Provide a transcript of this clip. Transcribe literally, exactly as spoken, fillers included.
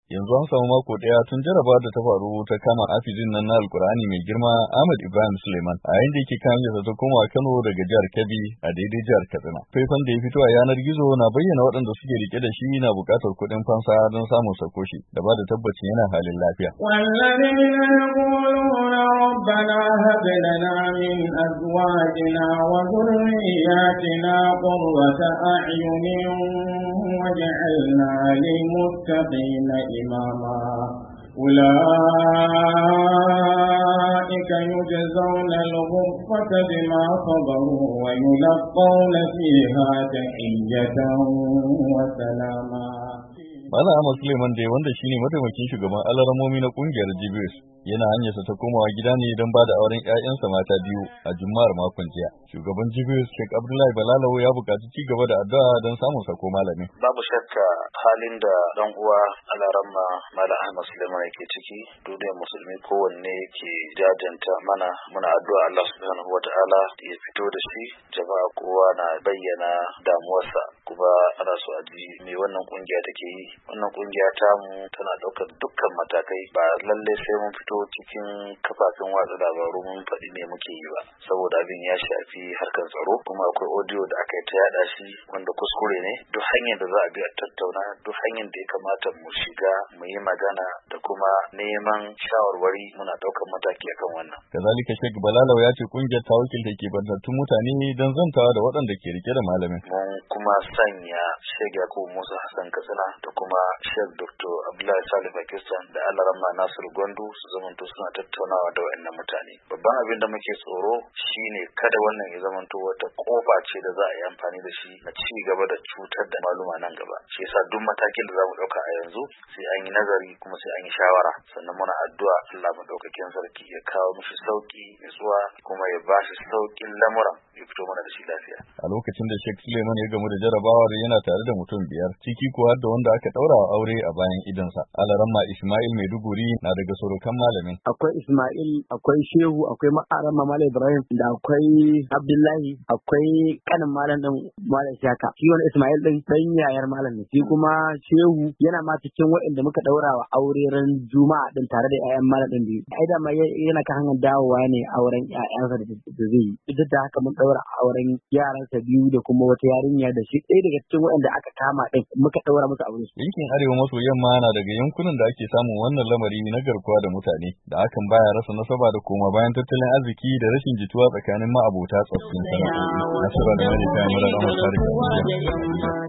Yanzu an samu mako ɗaya tun jaraba da ta faru ta kama hafizin nan na Alkur'ani mai girma Ahmad Ibrahim Suleiman a yayin da yake kan hanyarsa ta komawa Kano daga jihar Kebbi a daidai jihar Katsina. Faifan da ya fito a yanar gizo na bayyana waɗanda suke rike da shi na buƙatar kuɗin fansa don samun sakoshi da ba da tabbacin yana halin lafiya. ربنا هب لنا من أزواجنا وذرياتنا قرة أعين واجعلنا للمتقين إماما أولئك يجزون الغرفة بما صبروا ويلقون فيها تحية وسلاما. Malam Ahmad Suleiman dai wanda shine mataimakin shugaban alaramomi na kungiyar G B S yana hanyarsa ta komawa gida ne don ba da auren ƴaƴansa mata biyu a Juma'ar makon jiya. Shugaban G B S Sheikh Abdullahi Balalawo ya buƙaci ci gaba da addu'a don samun sako malamin. Babu shakka halin da dan uwa alaramma Malam Ahmad Suleiman yake ciki, duniyar musulmi kowanne yake jajanta mana, muna addu'a Allah subhanahu wataala ya fito da shi. Jama'a kowa na bayyana damuwarsa, kuma ana so a ji me wannan kungiya take yi. Wannan kungiya tamu tana ɗaukar dukkan matakai, ba lalle sai mun fito cikin kafafen watsa labaru mun faɗi ne muke yi ba, saboda abin ya shafi harkar tsaro, kuma akwai audio da aka yi ta yada shi wanda kuskure ne. Duk hanyar da za a bi a tattauna, duk hanyar da ya kamata mu shiga mu yi magana da kuma neman shawarwari, muna ɗaukar mataki akan wannan. Kazalika Sheikh Balalawo ya ce kungiyar ta wakilta ke bantattun mutane don zantawa da waɗanda ke rike da malamin. Mun kuma sanya Sheikh Yakubu Musa Hassan Katsina da kuma Sheikh Doctor Abdullahi Salih Pakistan da Alaramma Nasiru Gwandu su zamanto suna tattaunawa da waɗannan mutane. Babban abin da muke tsoro shine kada wannan ya zamanto wata kofa ce da za a yi amfani da shi na ci gaba da cutar da maluma nan gaba. Shi yasa duk matakin da za mu ɗauka a yanzu sai an yi nazari kuma sai an yi shawara, sannan muna addu'a Allah madaukakin sarki ya kawo mishi sauki nutsuwa kuma ya ba shi saukin lamuran ya fito mana da shi lafiya. A lokacin da Sheikh Suleiman ya gamu da jarabawar yana tare da mutum biyar, ciki kuwa da wanda aka ɗaura wa aure a bayan idansa. Alaramma Ismail Maiduguri na daga surukan malamin. Akwai Ismail, akwai Shehu, akwai Ma'aramma Malam Ibrahim, da akwai Abdullahi, akwai kanin malam din Malam Shaka. Shi wani Ismail din dan yayar malam ne. Shi kuma Shehu yana ma cikin waɗanda muka ɗaura wa aure ran Juma'a din tare da ƴaƴan malam din biyu. Ai da ma yana kan hanyar dawowa ne auren ƴaƴansa da zai yi. Duk da haka mun ɗaura auren yaransa biyu da kuma wata yarinya da shi ɗaya daga cikin waɗanda aka kama din muka ɗaura musu aure. Yankin Arewa maso yamma na daga yankunan da ake samun wannan lamari na garkuwa da mutane, da hakan baya rasa nasaba da koma bayan tattalin arziki da rashin jituwa tsakanin ma'abota tsoffin sana'o'i. Nasara da Malika Murar Amurka da